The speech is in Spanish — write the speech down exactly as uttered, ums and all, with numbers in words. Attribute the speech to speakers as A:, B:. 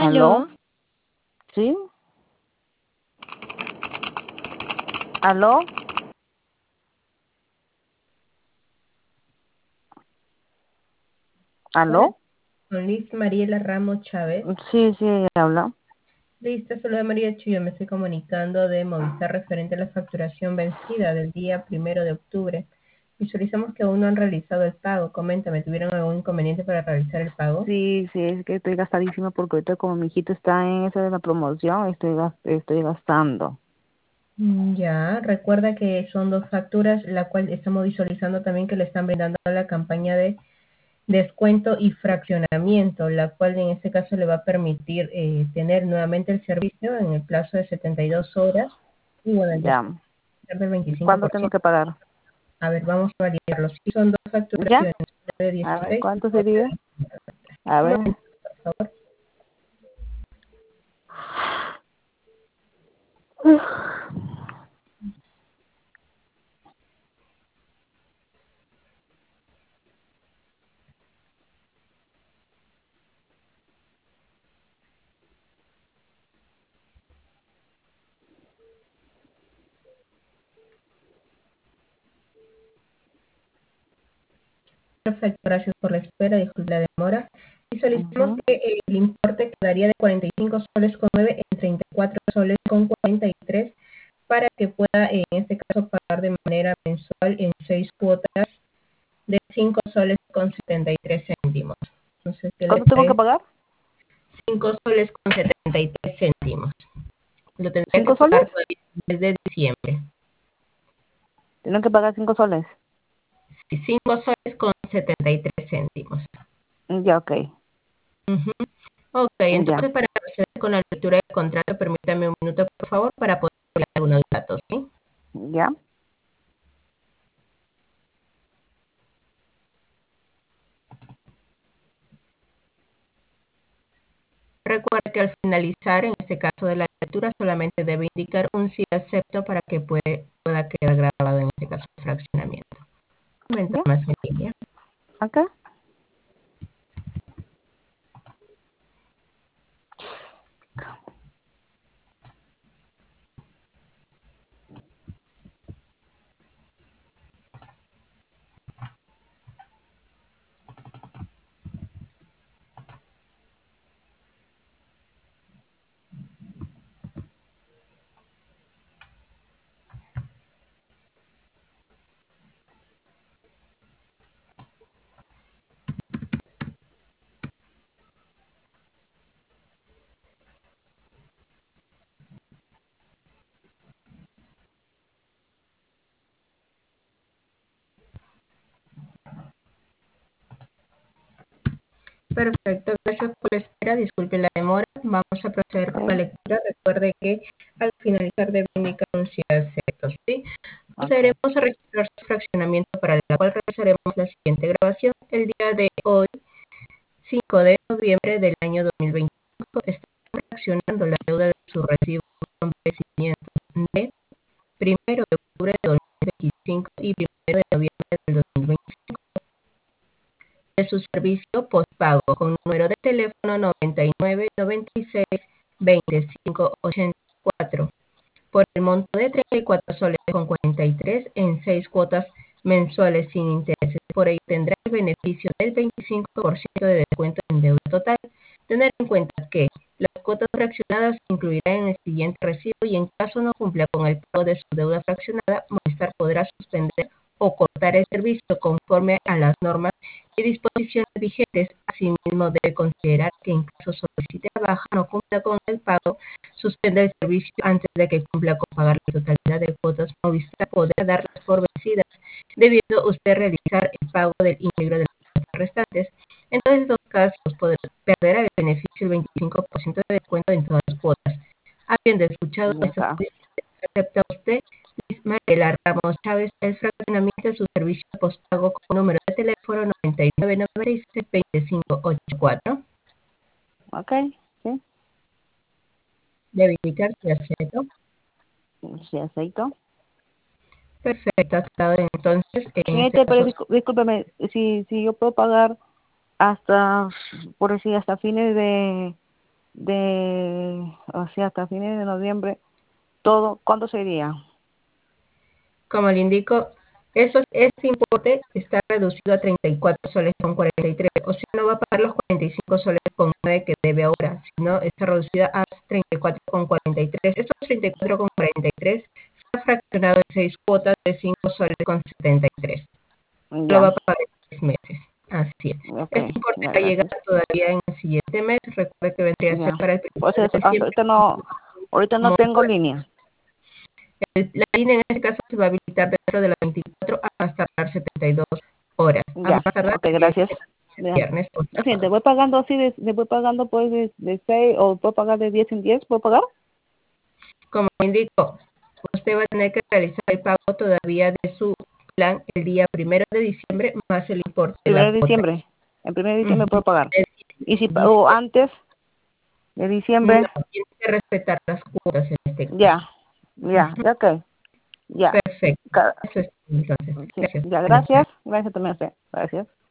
A: ¿Aló?
B: ¿Aló?
A: ¿Sí? ¿Aló?
B: Hola,
A: ¿Aló?
B: con Liz Mariela Ramos Chávez.
A: Sí, sí, ella habla.
B: Liz, te saluda María Chuyo. Me estoy comunicando de Movistar referente a la facturación vencida del día primero de octubre. Visualizamos que aún no han realizado el pago. Coméntame, ¿tuvieron algún inconveniente para realizar el pago?
A: Sí, sí, es que estoy gastadísima porque ahorita como mi hijito está en esa de la promoción, estoy, gas- estoy gastando.
B: Mm, Ya, recuerda que son dos facturas, la cual estamos visualizando también que le están brindando a la campaña de descuento y fraccionamiento, la cual en este caso le va a permitir eh, tener nuevamente el servicio en el plazo de setenta y dos horas y bueno, el
A: Ya.
B: descuento del
A: ¿Y cuándo tengo
B: veinticinco por ciento.
A: que pagar?
B: A ver, vamos a validarlo. Si son dos
A: ¿Ya?
B: facturaciones, una de
A: A ver,
B: dieciséis y
A: ¿cuánto
B: otra
A: sería?
B: de...
A: A
B: Un
A: ver.
B: momento, por favor. Perfecto, gracias por la espera, disculpe la demora. Visualizamos
A: Ujú.
B: que el importe quedaría de cuarenta y cinco soles con nueve en treinta y cuatro soles con cuarenta y tres para que pueda en este caso pagar de manera mensual en seis cuotas de cinco soles con setenta y tres céntimos. Entonces, ¿qué le
A: ¿Cuánto tengo que
B: parece?
A: pagar?
B: cinco soles con setenta y tres céntimos. Lo tendría que
A: ¿Cinco soles?
B: pagar todavía desde diciembre.
A: Tengo que pagar cinco soles.
B: Sí, cinco soles con setenta y tres céntimos.
A: Ya, ok.
B: Ujú. Ok,
A: Ya.
B: entonces para proceder con la lectura del contrato, permítame un minuto, por favor, para poder ver algunos datos, ¿sí?
A: Ya.
B: Recuerda que al finalizar, en este caso de la lectura, solamente debe indicar un sí acepto para que puede, pueda quedar grabado en este caso el fraccionamiento. Un momento
A: Ya.
B: más en línea.
A: Ok.
B: Perfecto, gracias por la espera, disculpe la demora. Vamos a proceder con la
A: Ok.
B: lectura. Recuerde que al finalizar debe indicar un sí acepto, ¿sí?
A: Ok.
B: Procederemos a registrar su fraccionamiento para la cual realizaremos la siguiente grabación. El día de hoy, cinco de noviembre del año dos mil veinticinco, estamos fraccionando la deuda de su recibo con vencimientos de primero de octubre de dos mil veinticinco y primero de noviembre del dos mil veinticinco de su servicio postpago con número de teléfono noventa y nueve noventa y seis veinticinco ochenta y cuatro por el monto de treinta y cuatro soles con cuarenta y tres en seis cuotas mensuales sin intereses. Por ello tendrá el beneficio del veinticinco por ciento de descuento en deuda total. Tener en cuenta que las cuotas fraccionadas se incluirán en el siguiente recibo y en caso no cumpla con el pago de su deuda fraccionada, Movistar podrá suspender o cortar el servicio conforme a las normas y disposiciones vigentes. Asimismo, debe considerar que en caso solicite la baja no cumpla con el pago, suspende el servicio antes de que cumpla con pagar la totalidad de cuotas. Movistar podrá darlas por vencidas, debiendo usted realizar el pago del íntegro de las cuotas restantes. En todos estos casos, podrá perder el beneficio del veinticinco por ciento de descuento en todas las cuotas. Habiendo escuchado
A: Ya
B: estas
A: está.
B: solicitudes, ¿acepta usted, Luis Mariela Ramos Chávez, el fraccionamiento de su servicio postpago con número de teléfono noventa y nueve noventa y seis veinticinco ochenta y cuatro?
A: Ok. Sí.
B: Debe indicar si acepto.
A: Sí, acepto.
B: Perfecto, aceptado. Entonces, en este
A: Señorita, pero
B: caso,
A: discú- discúlpeme, si, si yo puedo pagar hasta, por decir, hasta fines de, de, o sea, hasta fines de noviembre, todo, ¿cuánto sería?
B: Como le indico, eso, este importe está reducido a treinta y cuatro soles con cuarenta y tres, o sea, no va a pagar los cuarenta y cinco soles con nueve que debe ahora, sino está reducida a treinta y cuatro con cuarenta y tres. Estos treinta y cuatro con cuarenta y tres se ha fraccionado en seis cuotas de cinco soles con setenta y tres. Lo va
A: Ya,
B: a pagar en seis meses. Así es.
A: ok,
B: Este importe
A: ya,
B: va a llegar
A: gracias.
B: todavía en el siguiente mes. Recuerde que vendría a ser
A: Ya.
B: para el
A: Pues
B: primero de
A: eso, hasta
B: diciembre.
A: ahorita no, ahorita no
B: Monto
A: tengo línea.
B: El- La línea en este caso se va a habilitar dentro de las veinticuatro a más tardar setenta y dos horas. A más
A: Ya,
B: tardar
A: ok,
B: que es
A: gracias.
B: el
A: Ya.
B: viernes o
A: Así, te
B: sábado.
A: voy pagando así, de, te voy pagando pues de, de seis, o puedo pagar de diez en diez, ¿puedo pagar?
B: Como indico, usted va a tener que realizar el pago todavía de su plan el día primero de diciembre más el importe de la
A: Primero de
B: cuota.
A: diciembre. El primero de diciembre
B: Ujú.
A: puedo pagar.
B: El
A: Y si pago
B: diciembre,
A: antes de
B: no,
A: diciembre,
B: tiene que respetar las cuotas en este caso.
A: ya, ya, ya, ok, ya.
B: Perfecto.
A: Ca-
B: Eso es entonces.
A: Sí,
B: Gracias.
A: ya,
B: Buenas tardes.
A: gracias. Gracias también a usted. Gracias.